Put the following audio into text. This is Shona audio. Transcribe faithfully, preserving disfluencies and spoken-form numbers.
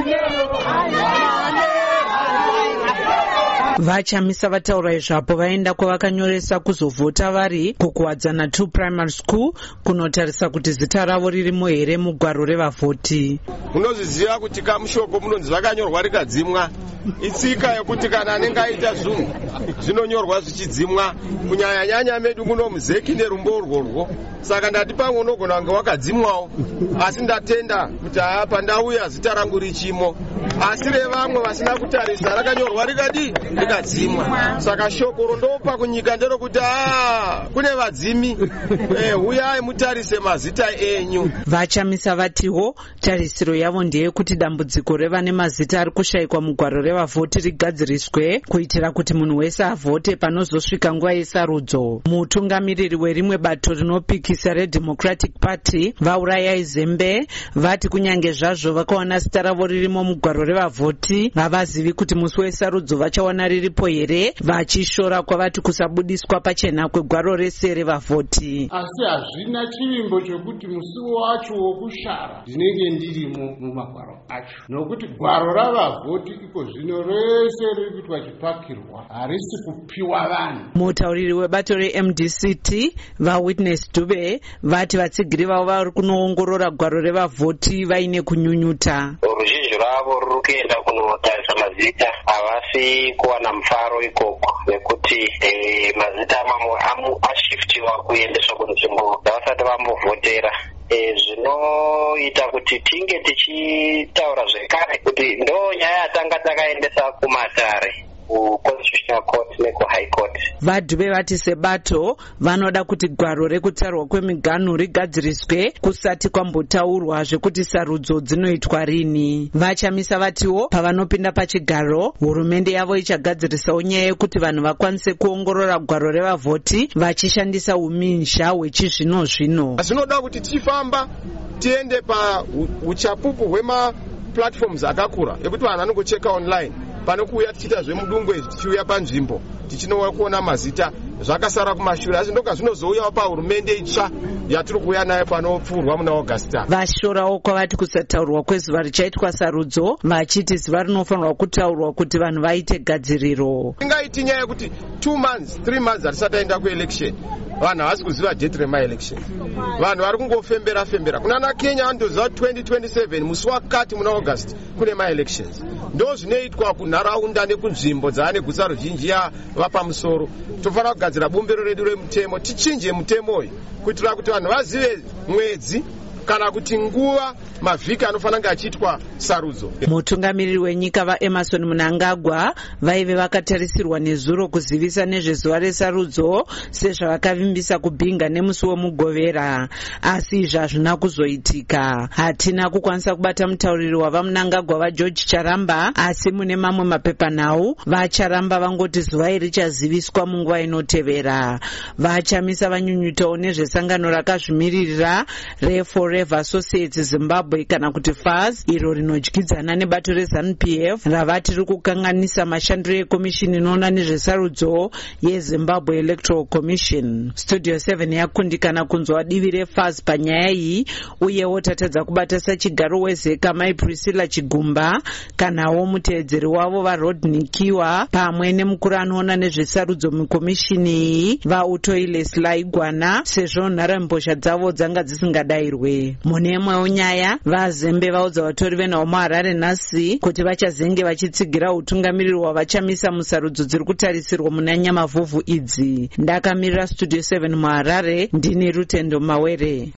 Vachamisa vataura izvapo vaenda kwavakanyoresa kuzovhota vari kukuwadzana two primary school kunotarisa kuti zita ravo ririmo here mugwaro revavhoti. Munozviziva kuti kamushoko munonzi vakanyorwa rikadzimwa. Itsika yekuti kana anenge aita zvinhu zvinonyorwa zvichidzimwa kunyanya nyanya medu muno muzeki nerumbo urworwo. Saka ndati pamwe unogona kunge wakadzimwawo, asi ndatenda kuti haa pandauya zita rangu richimo. Asi revamwe vasina kutarisa rakanyorwa rikadi rikadzimwa. Saka shoko rondopa kunyika nderokuti haa kune vadzimi, eh, uyai mutarise mazita enyu. Vachamisa vatiwo tarisiro yavo ndeyekuti dambudziko revane mazita ari kushayikwa mugwaro revavhoti rigadziriswe kuitira kuti munhu wese avhote panozosvika nguva yesarudzo. Mutungamiriri werimwe bato rinopikisa reDemocratic Party vaurayai Zembe vati kunyange zvazvo vakaona zita ravo ririmo mugwaro revavhoti havazivi kuti musi wesarudzo vachawana riripo here, vachishora kwavati kusabudiswa pachena kwegwaro rese revavhoti. Asi hazvina chivimbo chokuti musi wacho wokushara ndinenge ndirimo mumagwaro acho, nokuti gwaro ravavhoti iko zvino rese riri kuitwa chipakirwa, harisi kupiwa vanhu. Mutauriri webato reM D C T vaWitness Dube vati vatsigiri vavo vari kunoongorora gwaro revavhoti vaine kunyunyuta. Ruzhinji ravo ruri kuenda kunotarisa mazita, havasi kuwana mufaro ikoko nekuti eh, mazita mamwe ashiftiwa kuendeswa kunzvimbo dzavasati vambovhotera. E, zvinoita kuti tinge tichitaura zvekare kuti ndo nyaya yatanga takaendesa kumatare kuConstitutional Court nekuHigh Court. Vadhube vati sebato vanoda kuti gwaro rekutarwa kwemiganhu rigadziriswe kusati kwambotaurwa zvekuti sarudzo dzinoitwa rini. Vachamisa vatiwo pavanopinda pachigaro hurumende yavo ichagadzirisawo nyaya yekuti vanhu vakwanise kuongorora gwaro revavhoti vachishandisa uminzha hwechizvino zvino. Zvinoda kuti tifamba tiende pa uchapupu hwema platforms akakura ekuti vanhu vanongocheka online pano kuuya tichita zvemudungwe tichiuya panzvimbo tichinowa kuona mazita zvakasara kumashure, asi ndoka zvinozouyawo pahurumende itsva yatiri kuuya nayo panopfurwa muna Augusta. Vashorawo kwavati kusataurwa kwezuva richaitwa sarudzo vachiti zuva rinofanirwa kutaurwa kuti vanhu vaite gadziriro. Ingaiti nyaya yekuti two months three months hatisati taenda kuelection, vanhu havasi kuziva date remaelection, vanhu vari kungofembera fembera. Kunana Kenya vandoziva twenty twenty-seven musi wakati muna August kune maelections. Ndo zvinoitwa kunharaunda nekunzvimbo dzaane guta ruzhinji yavapamusoro. Tofanira kugadzira bumbiro redu remutemo, tichinje mutemo uyu kuitira kuti vanhu vazive mwedzi kana kuti nguva mavhiki anofanira achiitwa sarudzo. Mutungamiriri wenyika vaEmmerson Mnangagwa vaive vakatarisirwa nezuro kuzivisa nezvezuva resarudzo sezvavakavimbisa kubhinga nemusi wemugovera, asi izvi hazvina kuzoitika. Hatina kukwanisa kubata mutauriri wavaMnangagwa vaGeorge Charamba, asi mune mamwe mapepanhau vaCharamba vangoti zuva iri richaziviswa munguva inotevera. Vachamisa vanyunyutawo nezvesangano rakazvimiririra reForever Associates Zimbabwe kana kuti F A Z iro rinodyidzana nebato reZANU P F ravati riri kukanganisa mashandiro ekomishini inoona nezvesarudzo yeZimbabwe Electoral Commission. Studio seven yakundikana kunzwa divi reF A Z panyaya iyi, uyewo tatadza kubata sachigaro wezeka Mai Priscilla Chigumba kanawo muteedzeri wavo vaRodney Kiwa pamwe nemukuru anoona nezvesarudzo mukomishini iyi vaUtoile Selaigwana, sezvo nharembozha dzavo dzanga dzisingadayirwe. Mune imwewo nyaya vaZembe vaudza vatori venhau muHarare nhasi kuti vachazenge vachitsigira utungamiriri wavachamisa musarudzo dziri kutarisirwa muna nyamavhuvhu idzi. Ndakamirira Studio seven muHarare, ndini Rutendo Mawere.